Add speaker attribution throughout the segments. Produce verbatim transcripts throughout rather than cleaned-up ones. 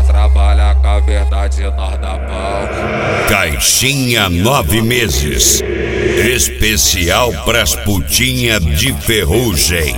Speaker 1: nós trabalha com a verdade, nós dá pau.
Speaker 2: Caixinha nove meses. Especial pras putinha de ferrugem.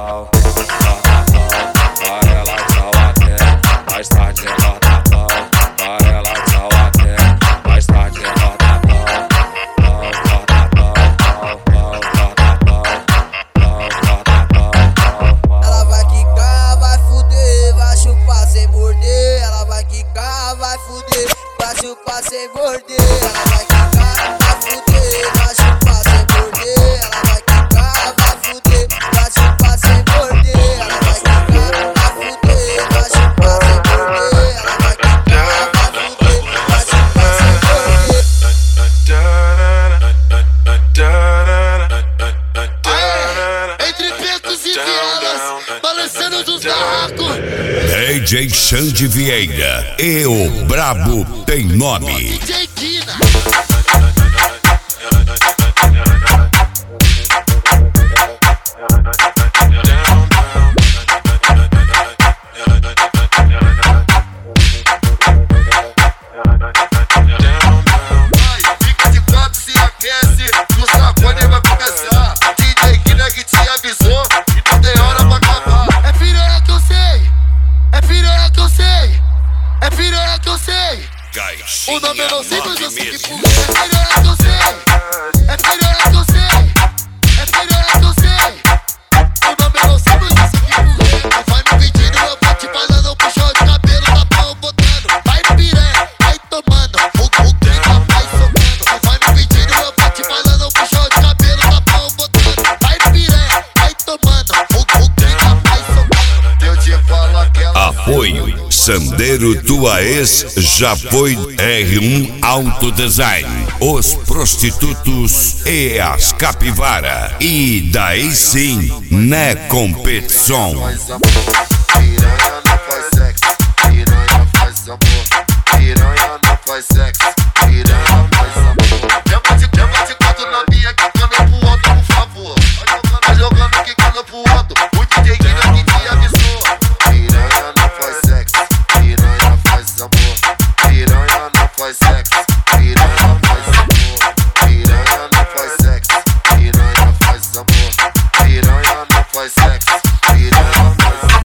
Speaker 1: Vai ela tchau até, mais tarde nós dá pau. Vai ela tchau até, mais tarde nós dá pau. Pau, nós dá pau, pau, pau, nós dá pau. Pau, nós dá pau, pau, pau.
Speaker 3: Ela vai quicar, vai fuder, vai chupar sem morder. Ela vai quicar, vai fuder, vai chupar sem morder. Ela vai quicar, vai fuder, vai chupar sem morder. Ela vai quicar, vai fuder, vai chupar sem morder. Ela vai quicar, vai fuder, vai chupar sem morder. Ela vai quicar, vai fuder, vai chupar sem morder. Entre becos e vielas, balançando dos barracos.
Speaker 2: D J Xande Vieira e o Brabo tem nome.
Speaker 3: D J Dina. Fica de quatro, se aquece, no sacode vai começar. D J Dina que te avisou e não tem hora pra acabar. É piranha que eu sei, é piranha que eu sei, é piranha que eu sei.
Speaker 2: Caixinha
Speaker 3: O nome eu não sei, mas eu
Speaker 2: nove
Speaker 3: sei que
Speaker 2: meses.
Speaker 3: por é piranha que eu sei, é piranha que eu sei, é piranha que eu sei. O nome eu não sei, mas eu sei que por não vai me pedindo, eu vou te falando, puxou de cabelo, tá pau botando. Vai piranha, vai tomando, o o clima vai socando. Não vai me pedindo, eu vou te falando, puxou de cabelo, tá pau botando. Vai piranha, vai tomando, o o clima vai socando. Eu te falo aquela.
Speaker 2: Apoio Sandeiro Tua Ex já foi R um Auto Design, os prostitutos e as capivara. E daí sim, né competição.
Speaker 3: Piranha